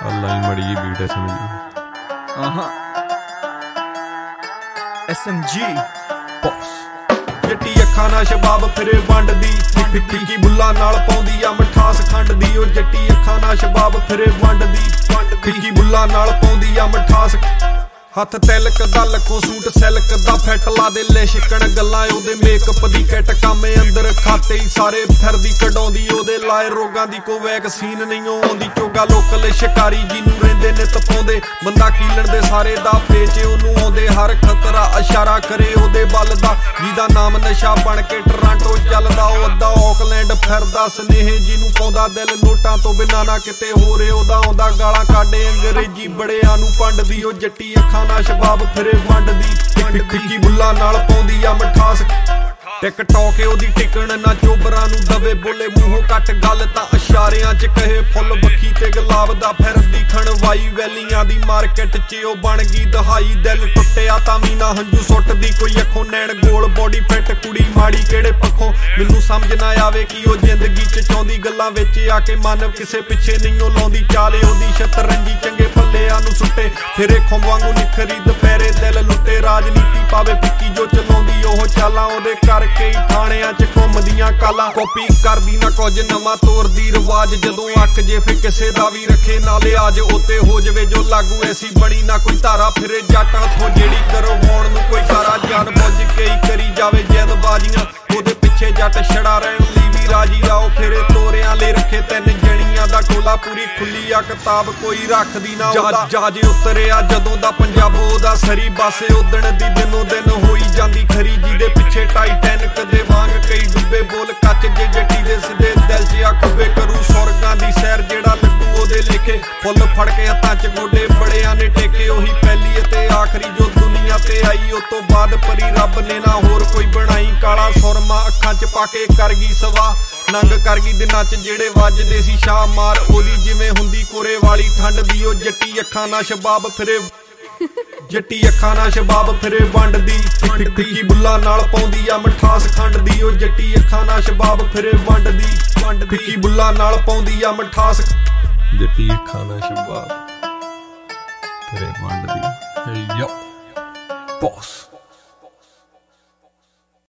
ਲਾਈ ਮੜੀ ਜੀ ਬੀਟ SMG SMG ਬੌਸ ਜੱਟੀ ਅੱਖਾਂ ਨਾਲ ਸ਼ਬਾਬ ਫਿਰੇ ਵੰਡਦੀ ਫਿੱਕੀ ਬੁੱਲਾਂ ਨਾਲ ਪਾਉਂਦੀ ਆ ਮਿਠਾਸ ਖੰਡ ਦੀ ਉਹ ਜੱਟੀ ਅੱਖਾਂ ਨਾਲ ਸ਼ਬਾਬ ਫਿਰੇ ਵੰਡਦੀ ਫਿੱਕੀ ਬੁੱਲਾਂ ਨਾਲ ਪਾਉਂਦੀ ਆ ਮਿਠਾਸ ਹੱਥ ਤਿਲਕ ਦਾ ਲੱਖੋਂ ਸੂਟ ਸਿਲਕ ਦਾ ਫਿੱਟ ਲਾ ਦੇ ਲਿਸ਼ਕਣ ਗੱਲਾਂ ਉਹਦੇ ਮੇਕਅਪ ਦੀ ਕਿੱਟ ਕਾਮੇ ਅੰਦਰ ਖਾਤੇ ਹੀ ਸਾਰੇ ਫਿਰਦੀ ਕਢਾਉਂਦੀ ਉਹਦੇ ਲਾਏ ਰੋਗਾਂ ਦੀ ਕੋਈ ਵੈਕਸੀਨ ਨਹੀਂ ਆਉਂਦੀ ਚੋਗਾ ਲੋਕਲ ਸ਼ਿਕਾਰੀ ਜਿਹਨੂੰ ਰਹਿੰਦੇ ਨਿਤ ਪਾਉਂਦੇ ਬੰਦਾ ਕੀਲਣ ਦੇ ਸਾਰੇ ਦਾ ਪੇਚੇ ਉਹਨੂੰ ਆਉਂਦੇ ਹਰ ਖਤਰਾ ਇਸ਼ਾਰਾ ਕਰੇ ਉਹਦੇ ਬਲ ਦਾ ਜਿਹਦਾ ਨਾਮ ਨਸ਼ਾ ਬਣ ਕੇ ਟਰਾਂਟੋ ਚੱਲਦਾ ਉਹ ਅੱਧਾ ਆਕਲੈਂਡ ਫਿਰਦਾ ਸਨੇਹ ਜਿਹਨੂੰ ਪਾਉਂਦਾ ਦਿਲ ਨੋਟਾਂ ਤੋਂ ਬਿਨਾਂ ਨਾ ਕਿਤੇ ਹੋਰੇ ਉਹਦਾ ਆਉਂਦਾ ਗਾਲਾਂ ਕਾਢੇ ਅੰਗਰੇਜ਼ੀ ਬੜਿਆਂ ਨੂੰ ਪੰਡਦੀ ਉਹ ਜੱਟੀ ਅੱਖਾਂ ਨਾਲ ਸ਼ਬਾਬ ਫਿਰੇ ਵੰਡਦੀ ਫਿੱਕੀ ਬੁੱਲਾਂ ਨਾਲ ਪਾਉਂਦੀ ਆ ਮਿਠਾਸ ਟਿਕ ਟੋਕੇ ਉਹਦੀ ਟਿਕਣ ਨਾ ਚੋਬਰਾਂ ਨੂੰ ਦਵੇ ਬੋਲੇ ਮੂੰਹੋਂ ਕੱਟ ਗੱਲ ਤਾਂ ਇਸ਼ਾਰਿਆਂ 'ਚ ਕਹੇ ਫੁੱਲ ਬੱਖੀ ਤੇ ਗੁਲਾਬ ਦਾ ਫਿਰਦੀ ਖਣਵਾਈ ਵੈਲੀਆਂ ਦੀ ਮਾਰਕੀਟ 'ਚ ਉਹ ਬਣ ਗਈ ਦਹਾਈ ਦਿਲ ਟੁੱਟਿਆ ਤਾਂ ਮੀਨਾ ਹੰਝੂ ਸੁੱਟਦੀ ਕੋਈ ਅੱਖੋਂ ਨੈਣ ਗੋਲ ਬੋਡੀ ਫਿੱਟ ਕੁੜੀ ਮਾੜੀ ਕਿਹੜੇ ਪੱਖੋਂ ਮੈਨੂੰ ਸਮਝ ਨਾ ਆਵੇ ਕਿ ਉਹ ਜ਼ਿੰਦਗੀ 'ਚ ਚਾਹੁੰਦੀ ਗੱਲਾਂ ਵਿੱਚ ਆ ਕੇ ਮਨ ਕਿਸੇ ਪਿੱਛੇ ਨਹੀਂ ਉਹ ਲਾਉਂਦੀ ਚਾਲੇ ਉਹਦੀ ਸ਼ਤਰੰਜੀ ਚੰਗੇ ਪੱਲਿਆਂ ਨੂੰ ਸੁੱਟੇ ਫਿਰੇ ਖੁੰਬ ਵਾਂਗੂ ਨਿਖਰੀ ਦੁਪਹਿਰੇ ਦਿਲ ਲੁੱਟੇ ਰਾਜਨੀਤੀ ਪਾਵੇ ਫਿੱਕੀ ਜੋ ਚਲਾਉਂਦੀ ਉਹ ਚਾਲਾਂ ਉਹਦੇ ਕਰਕੇ ਥਾਣਿਆਂ 'ਚ ਘੁੰਮਦੀਆਂ ਕਾਲਾਂ ਕਾਪੀ ਕਰਦੀ ਨਾ ਕੁਝ ਨਵਾਂ ਤੋਰਦੀ ਰਿਵਾਜ ਜਦੋਂ ਅੱਕ ਜੇ ਫੇ ਕਿਸੇ ਦਾ ਵੀ ਰੱਖੇ ਨਾ ਲਿਆਜ ਉੱਤੇ ਹੋ ਜਵੇ ਜੋ ਲਾਗੂ ਐਸੀ ਬਣੀ ਨਾ ਕੋਈ ਧਾਰਾ ਫਿਰੇ ਜੱਟਾਂ ਤੋਂ ਜਿਹੜੀ ਕਰਵਾਉਣ ਨੂੰ ਕੋਈ ਸਾਰਾ ਜਾਨ ਬੁੱਝ ਕੇ ਹੀ ਕਰੀ ਜਾਵੇ ਜੈਦਬਾਜ਼ੀਆਂ ਉਹਦੇ ਪਿੱਛੇ ਜੱਟ ਛੜਾ ਰਹਿਣ ਲਈ ਵੀ ਰਾਜੀ ਆਓ ਫਿਰੇ ਤੋਰਿਆਂ ਲਈ ਰੱਖੇ ਤਿੰਨ ਜਣੀਆਂ ਦਾ ਟੋਲਾ ਪੂਰੀ ਖੁੱਲੀ ਆ ਕਿਤਾਬ ਕੋਈ ਰੱਖਦੀ ਨਾ ਉਹਦਾ ਜਹਾਜ਼ ਉਤਰਿਆ ਜਦੋਂ ਦਾ ਪੰਜਾਬ ਉਹਦਾ ਸਰੀ ਬਾਸੇ ਉਦਣ ਦੀ ਦਿਨੋਂ ਦਿਨ ਹੋਈ ਜਾਂਦੀ ਖਰੀ ਜਿਹਦੇ ਪਿੱਛੇ ਟਾਈਟੈਨਿਕ ਦੇ ਵਾਂਗ ਕਈ ਡੁੱਬੇ ਬੋਲ ਕੱਚ ਜੇ ਜੱਟੀ ਦੇ ਸਿੱਧੇ ਦਿਲ 'ਚ ਆ ਖੁੱਬੇ ਕਰੂ ਸੁਰਗਾਂ ਦੀ ਸੈਰ ਜਿਹੜਾ ਲੱਗੂ ਉਹਦੇ ਲਿਖੇ ਫੁੱਲ ਫੜ ਕੇ ਹੱਥਾਂ 'ਚ ਗੋਡੇ ਬੜਿਆਂ ਨੇ ਟੇਕੇ ਉਹੀ ਪਹਿਲੀ ਅਤੇ ਆਖਰੀ ਜੋ ਦੁਨੀਆ ਤੇ ਆਈ ਉਹ ਤੋਂ ਬਾਅਦ ਪਰੀ ਰੱਬ ਨੇ ਨਾ ਹੋਰ ਕੋਈ ਬਣਾਈ ਕਾਲਾ ਸੁਰਮਾ ਅੱਖਾਂ 'ਚ ਪਾ ਕੇ ਕਰ ਗਈ ਸਵਾ ਨੰਗ ਕਰ ਗਈ ਦਿਨਾਂ 'ਚ ਜਿਹੜੇ ਵੱਜਦੇ ਸੀ ਸ਼ਾਹ ਮਾਰ ਉਹਦੀ ਜਿਵੇਂ ਹੁੰਦੀ ਕੋਰੇ ਵਾਲੀ ਠੰਡ ਦੀ ਉਹ ਜੱਟੀ ਅੱਖਾਂ ਨਾਲ ਸ਼ਬਾਬ ਫਿਰੇ ਜੱਟੀ ਅੱਖਾਂ ਨਾਲ ਸ਼ਬਾਬ ਫਿਰੇ ਵੰਡਦੀ ਫਿੱਕੀ ਬੁੱਲਾਂ ਨਾਲ ਪਾਉਂਦੀ ਆ ਮਿਠਾਸ ਖੰਡ ਦੀ ਉਹ ਜੱਟੀ ਅੱਖਾਂ ਨਾਲ ਸ਼ਬਾਬ ਫਿਰੇ ਵੰਡਦੀ ਫਿੱਕੀ ਬੁੱਲਾਂ ਨਾਲ ਪਾਉਂਦੀ ਆ ਮਿਠਾਸ ਜੱਟੀ ਅੱਖਾਂ ਨਾਲ ਸ਼ਬਾਬ ਫਿਰੇ ਵੰਡਦੀ ਯੋ ਬੌਸ